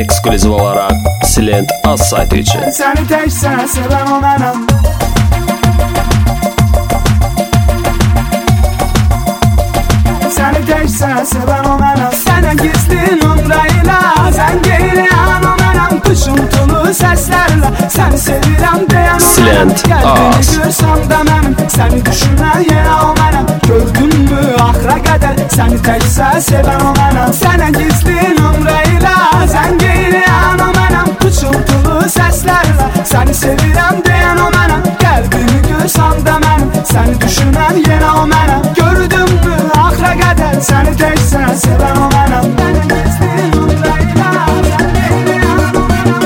Eksklüziv olaraq Silent Az saytı için. Səni təksən sevən o mənəm. Səni təksən sevən o mənəm. Sənə gizli nömrə ilə zəng edən o mənəm. Qışıntulu səslərlə səni sevirəm deyən o mənəm. Qəlbini görsəm də mənim, səni düşünən yenə o mənəm. Gördünmü axıra qədər səni təksən sevən o mənəm. Sənə gizli nömrə ilə zəng edən o mənəm. Qışıntulu səslərlə səni sevirəm deyən o mənəm. Qəlbini görsəm də mənim, səni düşünən yenə o mənəm. Gördünmü axıra qədər səni təksən sevən o mənəm. Sənə gizli nömrə ilə zəng edən o mənəm.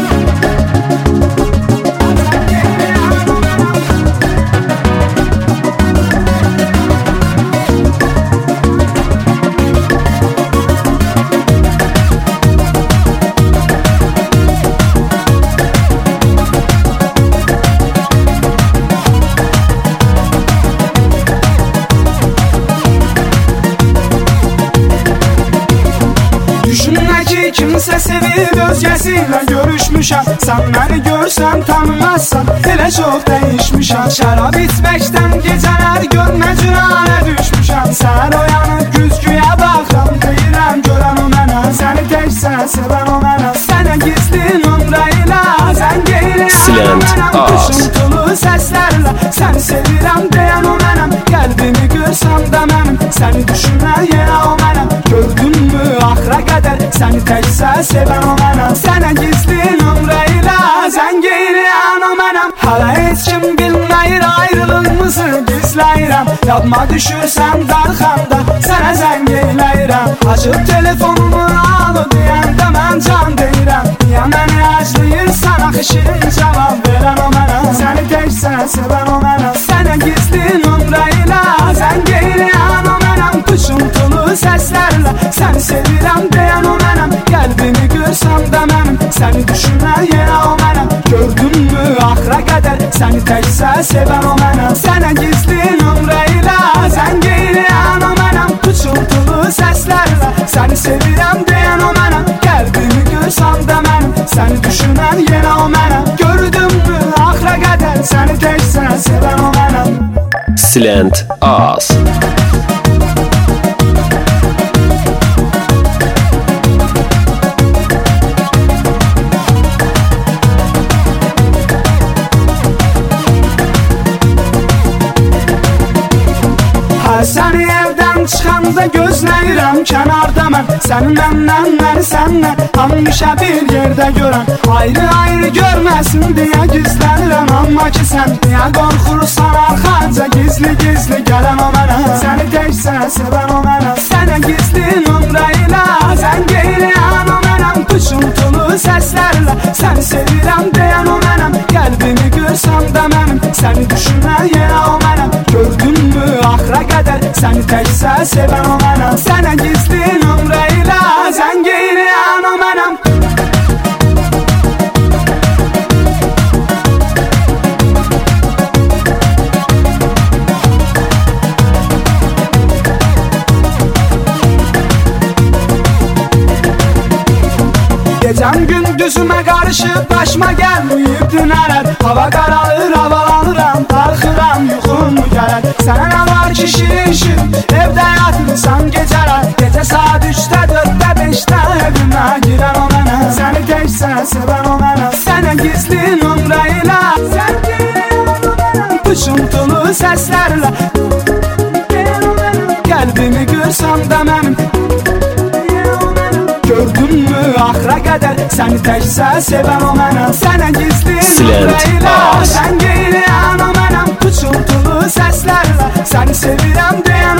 Kimsə sevib özgəsilə görüşmüşəm. Sən məni görsən tanımazsan, elə çox dəyişmişəm. Şərab içməkdən gecələr görməcürənə düşmüşəm. Səhər oyanıb güzgüyə baxıram, deyirəm görən o mənəm. Səni təksən sevən o mənəm. Sənə gizli nömrə ilə zəng edən o mənəm. Qışıntulu səslərlə səni sevirəm deyən o mənəm. Qəlbimi görsəm də mənim, səni düşünən yenə o mənəm. Gördünmü axıra qədər səni təksən sevən o mənəm. Sənə gizli nömrə ilə zəng edən o mənəm. Hələ heç kim bilməyir ayrılığımızı gizləyirəm. Yadıma düşürsən darxanda sənə zəng eləyirəm. Açıb telefonumu al deyəndə mən can deyirəm. Niyə məni əcləyirsən axı şirin cavab verən o mənəm. Səni təksən sevən o mənəm. Sənə gizli nömrə ilə zəng edən o mənəm. Qışıntulu səslərlə səni sevirəm deyən o mənəm. Qəlbini görsəm də mənim, səni düşünən yenə o mənəm. Gördünmü axıra qədər səni təksən sevən o mənəm. Sənə gizli nömrə ilə zəng edən o mənəm. Qışıntulu səslərlə səni sevirəm deyən o mənəm. Qəlbini görsəm də mənim, səni düşünən yenə o mənəm. Gördünmü axıra qədər səni təksən sevən o mənəm. Silent Az. Səni evdən çıxanda gözləyirəm kənarda mən. Səni məndən, məni səndən həmişə bir yerdə görən. Ayrı-ayrı görməsin deyə gizlənirəm. Amma ki sən niyə qorxursan arxanca gizli-gizli gələn o mənəm. Səni təksən sevən o mənəm. Sənə gizli nömrə ilə zəng edən o mənəm. Qışıntulu səslərlə səni sevirəm deyən o mənəm. Qəlbimi görsəm də mənim, səni düşünən yenə o mənəm. Gördünmü axıra qədər səni təksən sevən o mənəm. Sənə gizli nömrə ilə zəng edən o mənəm. Gecəm gündüzümə qarışıb başıma gəlməyib dünələr. Hava qaralır, havalanıram, darxıram, yuxum mu gələr. Sənə nə var ki şirin-şirin, evdə yatırsan gecələr. Gecə saat 3-də, 4-də, 5-də evimə girən o mənəm. Səni təksən sevən o mənəm. Sənə gizli nömrə ilə zəng edən o mənəm. Qışıntulu səslərlə deyən o mənəm. Qəlbimi görsəm də mənim, gördünmü axıra qədər səni təksən sevən o mənəm. Sənə gizli nömrə ilə zəng edən o mənəm. Qışıntulu səslərlə səni sevirəm deyən